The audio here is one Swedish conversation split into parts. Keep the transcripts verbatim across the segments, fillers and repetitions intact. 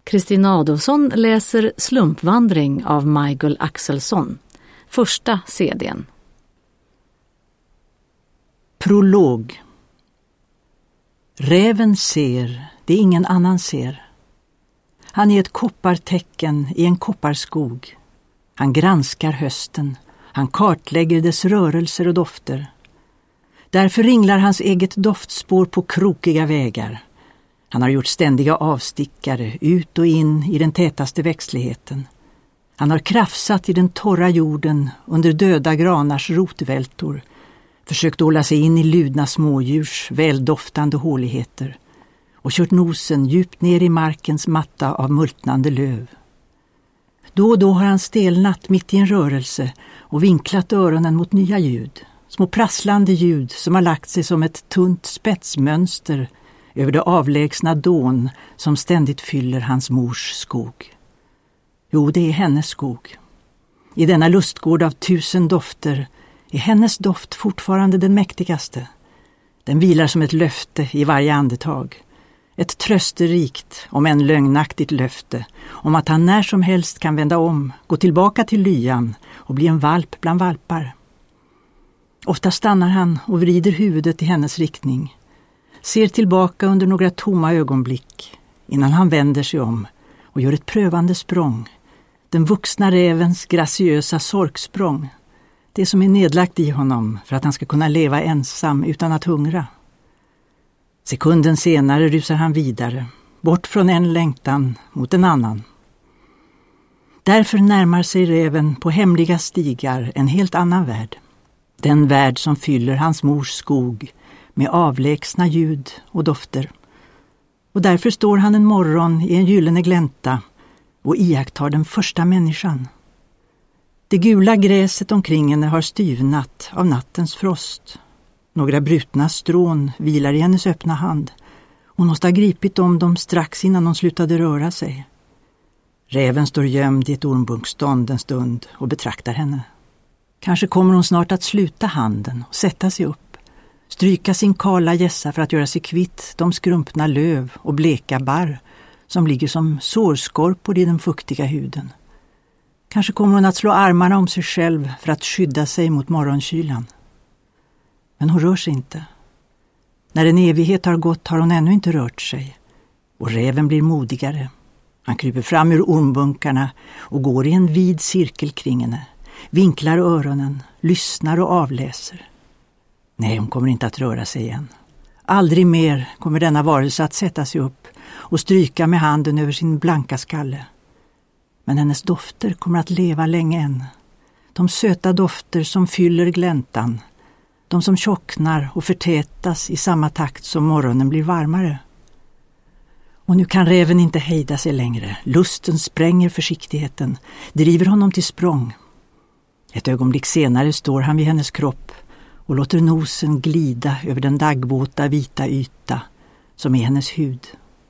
Kristina Adolfsson läser Slumpvandring av Michael Axelsson. Första C D:n. Prolog. Räven ser det ingen annan ser. Han är ett koppartecken i en kopparskog. Han granskar hösten. Han kartlägger dess rörelser och dofter. Därför ringlar hans eget doftspår på krokiga vägar. Han har gjort ständiga avstickare ut och in i den tätaste växtligheten. Han har krafsat i den torra jorden under döda granars rotvältor, försökt hålla sig in i ludna smådjurs väldoftande håligheter och kört nosen djupt ner i markens matta av multnande löv. Då och då har han stelnat mitt i en rörelse och vinklat öronen mot nya ljud, små prasslande ljud som har lagt sig som ett tunt spetsmönster över det avlägsna dån som ständigt fyller hans mors skog. Jo, det är hennes skog. I denna lustgård av tusen dofter är hennes doft fortfarande den mäktigaste. Den vilar som ett löfte i varje andetag. Ett trösterikt, om än lögnaktigt löfte, om att han när som helst kan vända om, gå tillbaka till lyan och bli en valp bland valpar. Ofta stannar han och vrider huvudet i hennes riktning, ser tillbaka under några tomma ögonblick innan han vänder sig om och gör ett prövande språng, den vuxna rävens graciösa sorksprång, det som är nedlagt i honom för att han ska kunna leva ensam utan att hungra. Sekunden senare rusar han vidare, bort från en längtan mot en annan. Därför närmar sig räven på hemliga stigar en helt annan värld. Den värld som fyller hans mors skog med avlägsna ljud och dofter. Och därför står han en morgon i en gyllene glänta och iakttar den första människan. Det gula gräset omkring henne har styvnat av nattens frost. Några brutna strån vilar i hennes öppna hand. Hon måste ha gripit om dem strax innan hon slutade röra sig. Räven står gömd i ett ormbunkstånd en stund och betraktar henne. Kanske kommer hon snart att sluta handen och sätta sig upp. Stryka sin kala gässa för att göra sig kvitt de skrumpna löv och bleka barr som ligger som sårskorpor i den fuktiga huden. Kanske kommer hon att slå armarna om sig själv för att skydda sig mot morgonkylan. Men hon rör sig inte. När en evighet har gått har hon ännu inte rört sig. Och räven blir modigare. Han kryper fram ur ormbunkarna och går i en vid cirkel kring henne. Vinklar öronen, lyssnar och avläser. Nej, hon kommer inte att röra sig igen. Aldrig mer kommer denna varelse att sätta sig upp och stryka med handen över sin blanka skalle. Men hennes dofter kommer att leva länge än. De söta dofter som fyller gläntan. De som tjocknar och förtätas i samma takt som morgonen blir varmare. Och nu kan räven inte hejda sig längre. Lusten spränger försiktigheten, driver honom till språng. Ett ögonblick senare står han vid hennes kropp och låter nosen glida över den daggvåta vita yta som är hennes hud.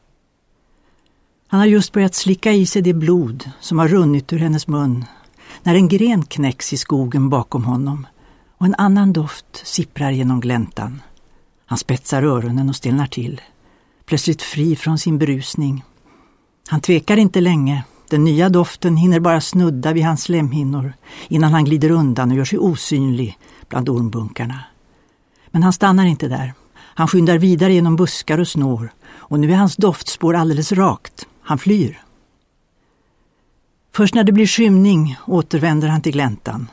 Han har just börjat slicka i sig det blod som har runnit ur hennes mun när en gren knäcks i skogen bakom honom och en annan doft sipprar genom gläntan. Han spetsar öronen och stelnar till, plötsligt fri från sin berusning. Han tvekar inte länge. Den nya doften hinner bara snudda vid hans slemhinnor innan han glider undan och gör sig osynlig bland ormbunkarna. Men han stannar inte där. Han skyndar vidare genom buskar och snår och nu är hans doftspår alldeles rakt. Han flyr. Först när det blir skymning återvänder han till gläntan.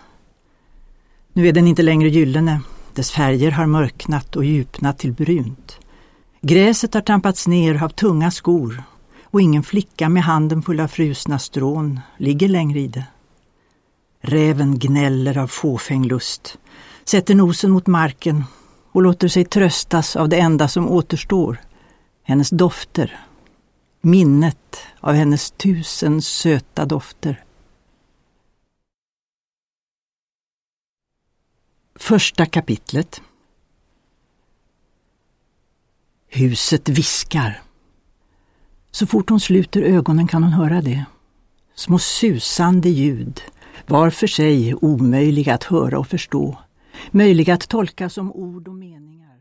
Nu är den inte längre gyllene. Dess färger har mörknat och djupnat till brunt. Gräset har trampats ner av tunga skor och ingen flicka med handen full av frusna strån ligger längre i det. Räven gnäller av fåfäng lust, sätter nosen mot marken och låter sig tröstas av det enda som återstår, hennes dofter. Minnet av hennes tusen söta dofter. Första kapitlet. Huset viskar. Så fort hon sluter ögonen kan hon höra det. Små susande ljud, var för sig omöjliga att höra och förstå, möjliga att tolka som ord och meningar.